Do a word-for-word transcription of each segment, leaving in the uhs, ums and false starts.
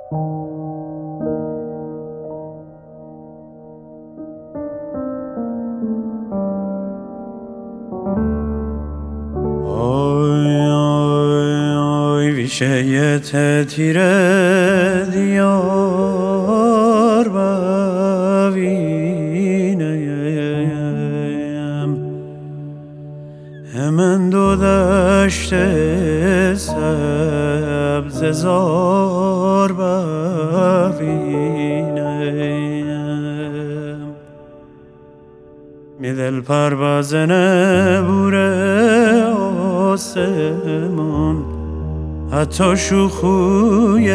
شیعت تیره دیار ببینم همن دو دشت سبز زار ببینم می دل پرواز نبوره آسمان حتی شوخوی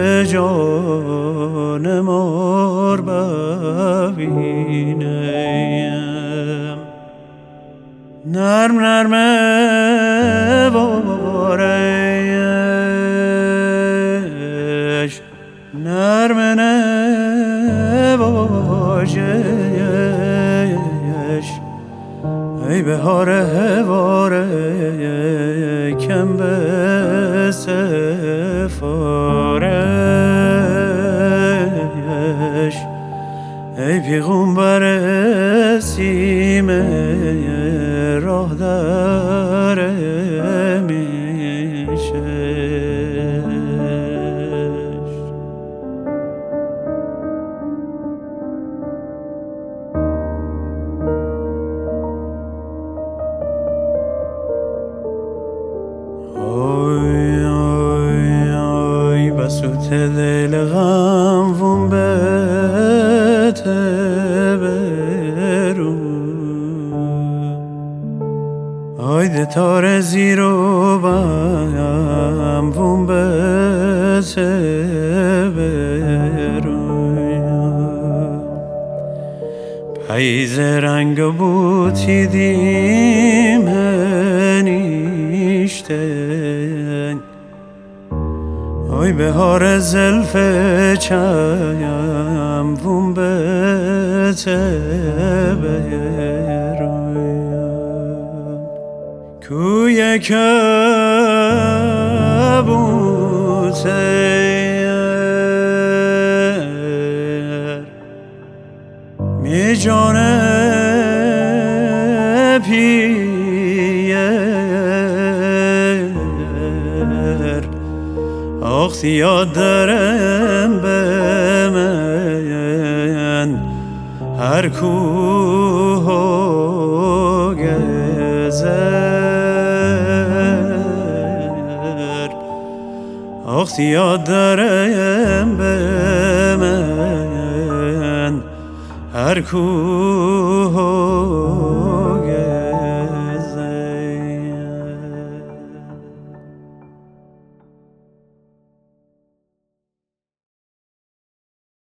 جان مار ببینم نرم نرمه بارش نرم نواجش ای بهار هواره کم به سفارش ای پیغمبر سیم راه در میشه بسوت دل غم وم بته برو آیده تار زیرو بم وم بته برو پاییز رنگ بوتی دیم نیشتن آی بهار زلف چایم وم بته بیرویم کوی کبوتر می جانه پیر آخ یاد دارم به من هر کوه و گذر آخ یاد دارم به من هر کوه و